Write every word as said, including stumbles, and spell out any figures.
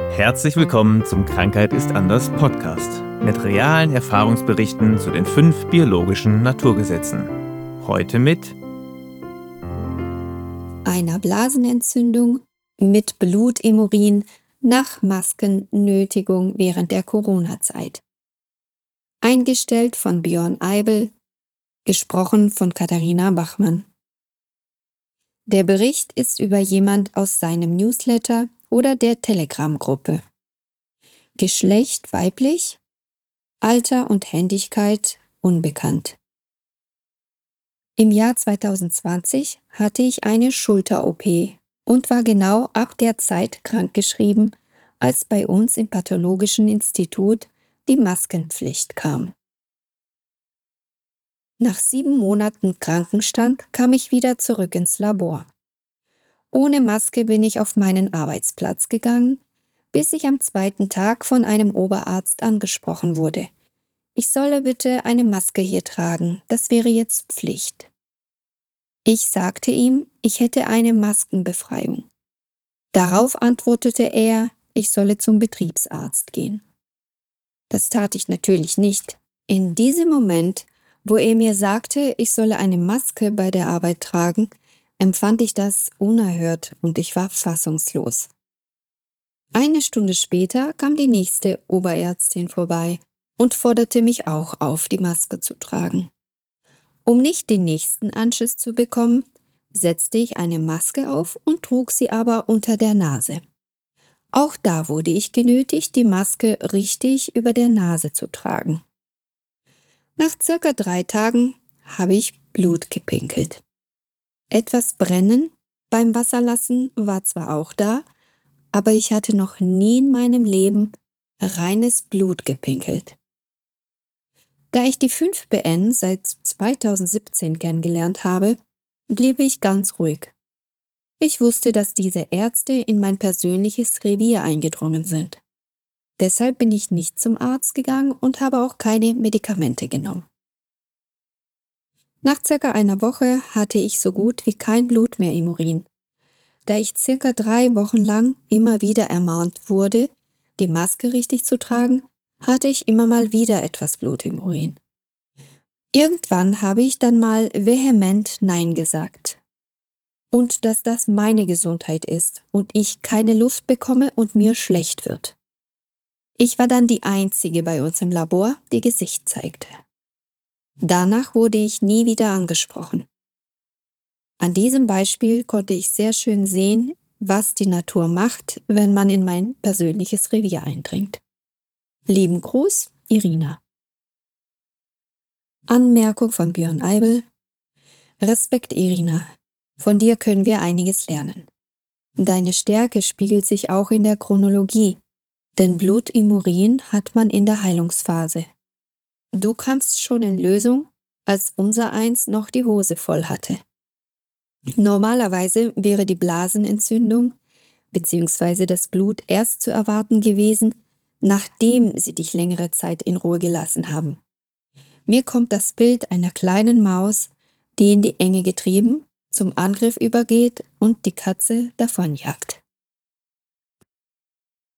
Herzlich willkommen zum Krankheit ist anders Podcast mit realen Erfahrungsberichten zu den fünf biologischen Naturgesetzen. Heute mit einer Blasenentzündung mit Blut im Urin nach Maskennötigung während der Corona-Zeit. Eingestellt von Björn Eibel, gesprochen von Katharina Bachmann. Der Bericht ist über jemand aus seinem Newsletter oder der Telegram-Gruppe. Geschlecht weiblich, Alter und Händigkeit unbekannt. Im Jahr zweitausendzwanzig hatte ich eine Schulter-O P und war genau ab der Zeit krankgeschrieben, als bei uns im Pathologischen Institut die Maskenpflicht kam. Nach sieben Monaten Krankenstand kam ich wieder zurück ins Labor. Ohne Maske bin ich auf meinen Arbeitsplatz gegangen, bis ich am zweiten Tag von einem Oberarzt angesprochen wurde. Ich solle bitte eine Maske hier tragen, das wäre jetzt Pflicht. Ich sagte ihm, ich hätte eine Maskenbefreiung. Darauf antwortete er, ich solle zum Betriebsarzt gehen. Das tat ich natürlich nicht. In diesem Moment, wo er mir sagte, ich solle eine Maske bei der Arbeit tragen, empfand ich das unerhört und ich war fassungslos. Eine Stunde später kam die nächste Oberärztin vorbei und forderte mich auch auf, die Maske zu tragen. Um nicht den nächsten Anschiss zu bekommen, setzte ich eine Maske auf und trug sie aber unter der Nase. Auch da wurde ich genötigt, die Maske richtig über der Nase zu tragen. Nach circa drei Tagen habe ich Blut gepinkelt. Etwas Brennen beim Wasserlassen war zwar auch da, aber ich hatte noch nie in meinem Leben reines Blut gepinkelt. Da ich die fünf B N seit zweitausendsiebzehn kennengelernt habe, blieb ich ganz ruhig. Ich wusste, dass diese Ärzte in mein persönliches Revier eingedrungen sind. Deshalb bin ich nicht zum Arzt gegangen und habe auch keine Medikamente genommen. Nach circa einer Woche hatte ich so gut wie kein Blut mehr im Urin. Da ich circa drei Wochen lang immer wieder ermahnt wurde, die Maske richtig zu tragen, hatte ich immer mal wieder etwas Blut im Urin. Irgendwann habe ich dann mal vehement Nein gesagt. Und dass das meine Gesundheit ist und ich keine Luft bekomme und mir schlecht wird. Ich war dann die Einzige bei uns im Labor, die Gesicht zeigte. Danach wurde ich nie wieder angesprochen. An diesem Beispiel konnte ich sehr schön sehen, was die Natur macht, wenn man in mein persönliches Revier eindringt. Lieben Gruß, Irina. Anmerkung von Björn Eibel. Respekt, Irina. Von dir können wir einiges lernen. Deine Stärke spiegelt sich auch in der Chronologie, denn Blut im Urin hat man in der Heilungsphase. Du kamst schon in Lösung, als unsereins noch die Hose voll hatte. Normalerweise wäre die Blasenentzündung bzw. das Blut erst zu erwarten gewesen, nachdem sie dich längere Zeit in Ruhe gelassen haben. Mir kommt das Bild einer kleinen Maus, die in die Enge getrieben, zum Angriff übergeht und die Katze davonjagt.